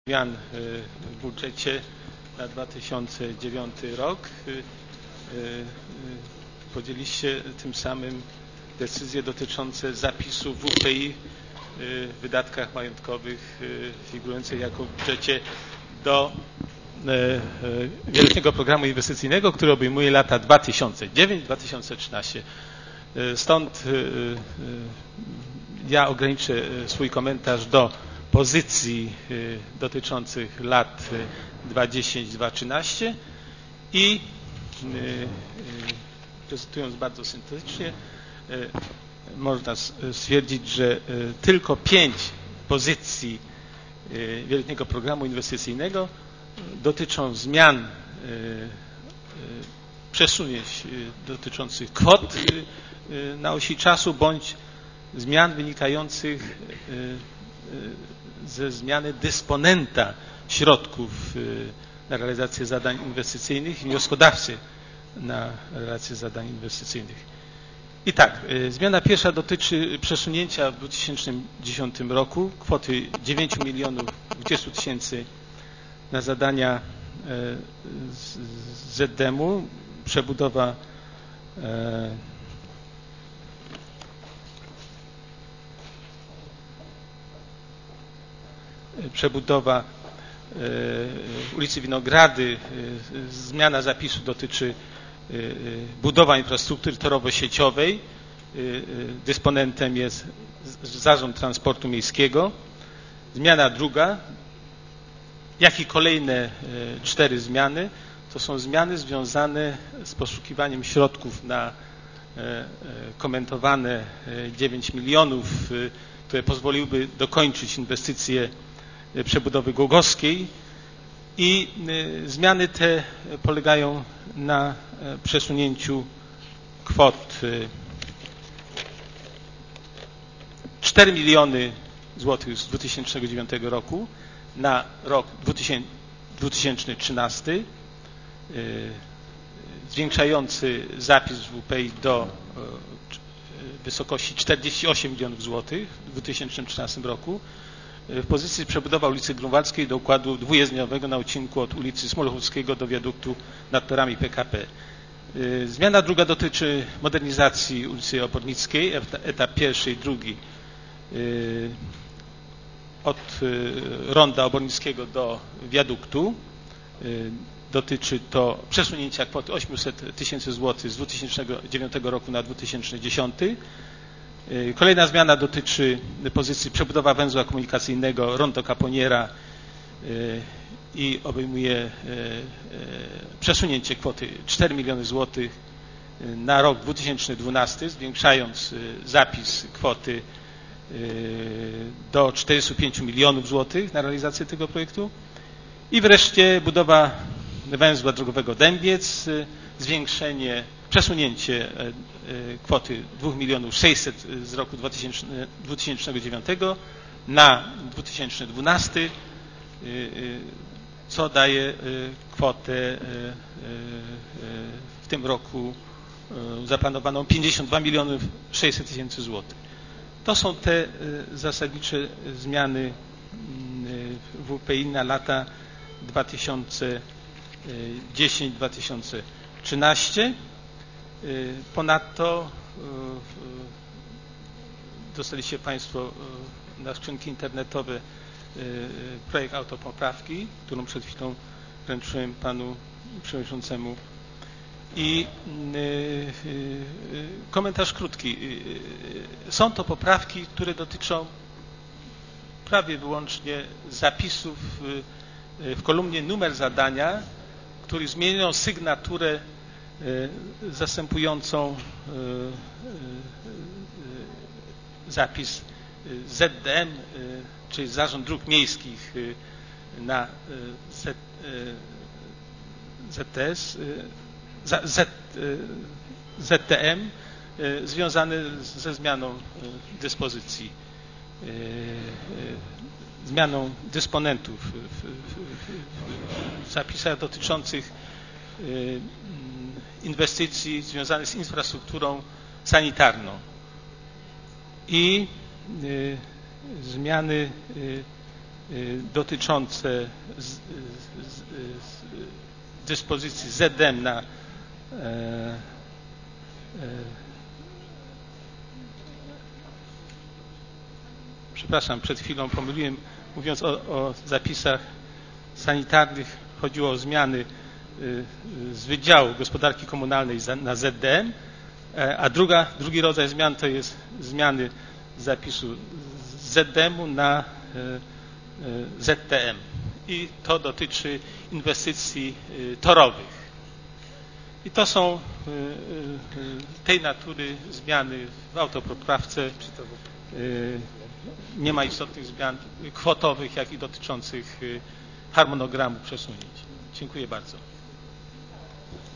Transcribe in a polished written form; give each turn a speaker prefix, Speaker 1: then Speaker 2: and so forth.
Speaker 1: zmian w budżecie na 2009 rok. Podjęliście tym samym decyzje dotyczące zapisów WPI w wydatkach majątkowych figurujących jako w budżecie do wieloletniego programu inwestycyjnego, który obejmuje lata 2009-2013. Stąd ja ograniczę swój komentarz do pozycji dotyczących lat 2010-2013 i prezentując bardzo syntetycznie, można stwierdzić, że tylko 5 pozycji wieloletniego programu inwestycyjnego dotyczą zmian, przesunięć dotyczących kwot na osi czasu bądź zmian wynikających ze zmiany dysponenta środków na realizację zadań inwestycyjnych i wnioskodawcy na realizację zadań inwestycyjnych. I tak, zmiana pierwsza dotyczy przesunięcia w 2010 roku kwoty 9 020 000 na zadania ZDM-u, przebudowa ulicy Winogrady. Zmiana zapisu dotyczy budowa infrastruktury torowo-sieciowej. Dysponentem jest Zarząd Transportu Miejskiego. Zmiana druga, jak i kolejne 4 zmiany, to są zmiany związane z poszukiwaniem środków na komentowane 9 milionów, które pozwoliłyby dokończyć inwestycje przebudowy Głogowskiej, i zmiany te polegają na przesunięciu kwot 4 miliony złotych z 2009 roku na rok 2013, zwiększający zapis WPI do wysokości 48 milionów złotych w 2013 roku. W pozycji przebudowa ulicy Grunwaldzkiej do układu dwujezdniowego na odcinku od ulicy Smoluchowskiego do wiaduktu nad torami PKP. Zmiana druga dotyczy modernizacji ulicy Obornickiej, etap pierwszy i drugi, od ronda Obornickiego do wiaduktu. Dotyczy to przesunięcia kwoty 800 000 złotych z 2009 roku na 2010. Kolejna zmiana dotyczy pozycji przebudowa węzła komunikacyjnego rondo Caponiera i obejmuje przesunięcie kwoty 4 miliony złotych na rok 2012, zwiększając zapis kwoty do 45 milionów złotych na realizację tego projektu. I wreszcie budowa węzła drogowego Dębiec, przesunięcie kwoty 2 600 000 z roku 2009 na 2012, co daje kwotę w tym roku zaplanowaną 52 600 000 złotych. To są te zasadnicze zmiany WPI na lata 2010-2013. Ponadto dostaliście Państwo na skrzynki internetowe projekt autopoprawki, którą przed chwilą wręczyłem Panu Przewodniczącemu. I komentarz krótki. Są to poprawki, które dotyczą prawie wyłącznie zapisów w kolumnie numer zadania, który zmienią sygnaturę zastępującą zapis ZDM, czyli Zarząd Dróg Miejskich, na ZTM, związany ze zmianą dyspozycji, zmianą dysponentów w zapisach dotyczących inwestycji związanych z infrastrukturą sanitarną i zmiany dotyczące dyspozycji ZM na przepraszam, przed chwilą pomyliłem, mówiąc o zapisach sanitarnych, chodziło o zmiany z Wydziału Gospodarki Komunalnej na ZDM, a drugi rodzaj zmian to jest zmiany z zapisu z ZDM-u na ZTM i to dotyczy inwestycji torowych. I to są tej natury zmiany w autopoprawce. Nie ma istotnych zmian kwotowych, jak i dotyczących harmonogramu przesunięć. Dziękuję bardzo.